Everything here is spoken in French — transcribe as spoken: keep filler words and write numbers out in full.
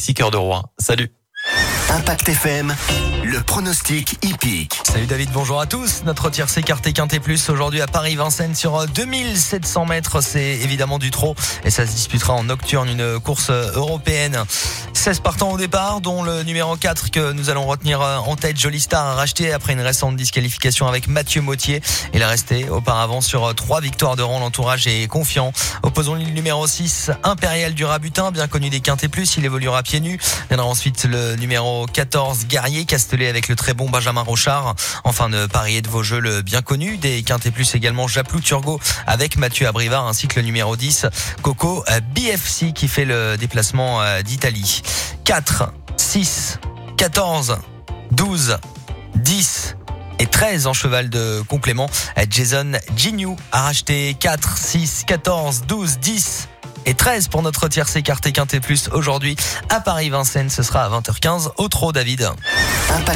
pronostiqueur de Rouen. Salut. Impact F M, le pronostic hippique. Salut David, bonjour à tous. Notre tiercé écarté Quintet Plus aujourd'hui à Paris-Vincennes sur deux mille sept cents mètres. C'est évidemment du trot et ça se disputera en nocturne, une course européenne. seize partants au départ, dont le numéro quatre que nous allons retenir en tête, Jolie Star, a racheté après une récente disqualification avec Mathieu Mautier. Il est resté auparavant sur trois victoires de rang. L'entourage est confiant. Opposons le numéro six, Impérial du Rabutin, bien connu des Quintet Plus. Il évoluera pieds nus. Viendra ensuite le numéro quatorze, Guerrier, Castellet avec le très bon Benjamin Rochard. Enfin, de parier de vos jeux, le bien connu des Quintet Plus également, Japlou Turgot avec Mathieu Abrivard, ainsi que le numéro dix, Coco B F C, qui fait le déplacement d'Italie. quatre, six, quatorze, douze, dix et treize en cheval de complément. Jason Gignoux a racheté quatre, six, quatorze, douze, dix et treize pour notre tiercé écarté Quintet Plus aujourd'hui à Paris-Vincennes. Ce sera à vingt heures quinze au trot, David. Impact